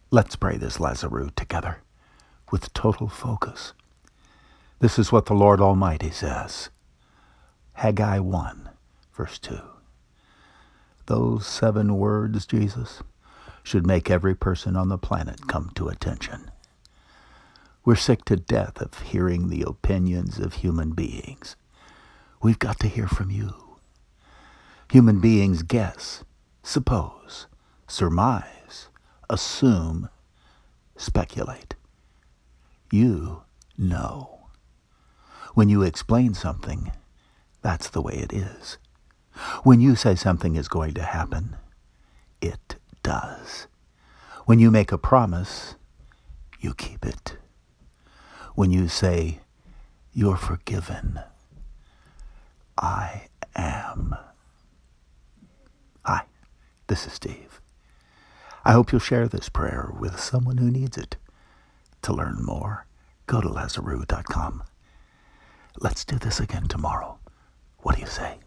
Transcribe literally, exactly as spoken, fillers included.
Let's pray this Lazarus together with total focus. This is what the Lord Almighty says. Haggai one, verse two. Those seven words, Jesus, should make every person on the planet come to attention. We're sick to death of hearing the opinions of human beings. We've got to hear from you. Human beings guess, suppose, surmise, assume, speculate. You know. When you explain something, that's the way it is. When you say something is going to happen, it does. When you make a promise, you keep it. When you say, you're forgiven, I am. Hi, this is Steve. I hope you'll share this prayer with someone who needs it. To learn more, go to Lazarus dot com. Let's do this again tomorrow. What do you say?